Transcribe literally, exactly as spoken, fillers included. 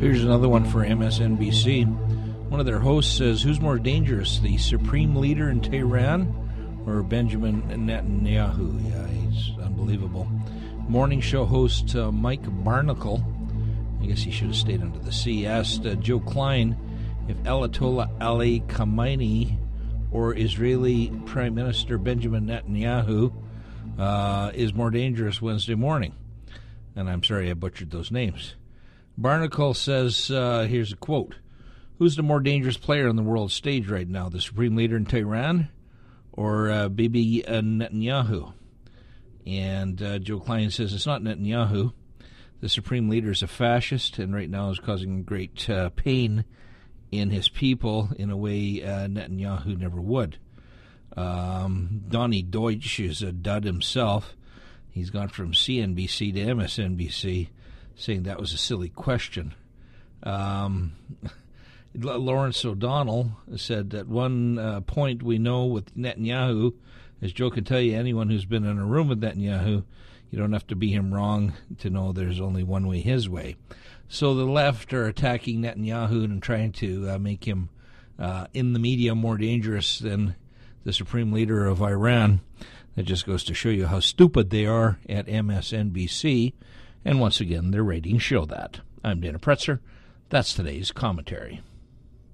Here's another one for M S N B C. One of their hosts says, who's more dangerous, the supreme leader in Tehran or Benjamin Netanyahu? Yeah, he's unbelievable. Morning show host uh, Mike Barnacle, I guess he should have stayed under the sea, asked uh, Joe Klein if Ayatollah Ali Khamenei or Israeli Prime Minister Benjamin Netanyahu uh, is more dangerous Wednesday morning. And I'm sorry I butchered those names. Barnacle says, uh, here's a quote, who's the more dangerous player on the world stage right now, the supreme leader in Tehran or uh, Bibi uh, Netanyahu? And uh, Joe Klein says it's not Netanyahu. The supreme leader is a fascist and right now is causing great uh, pain in his people in a way uh, Netanyahu never would. Um, Donnie Deutsch is a dud himself. He's gone from C N B C to M S N B C, saying that was a silly question. Um, Lawrence O'Donnell said at one uh, point we know with Netanyahu, as Joe can tell you, anyone who's been in a room with Netanyahu, you don't have to be him wrong to know there's only one way, his way. So the left are attacking Netanyahu and trying to uh, make him uh, in the media more dangerous than the supreme leader of Iran. That just goes to show you how stupid they are at M S N B C. And once again, their ratings show that. I'm Dana Pretzer. That's today's commentary.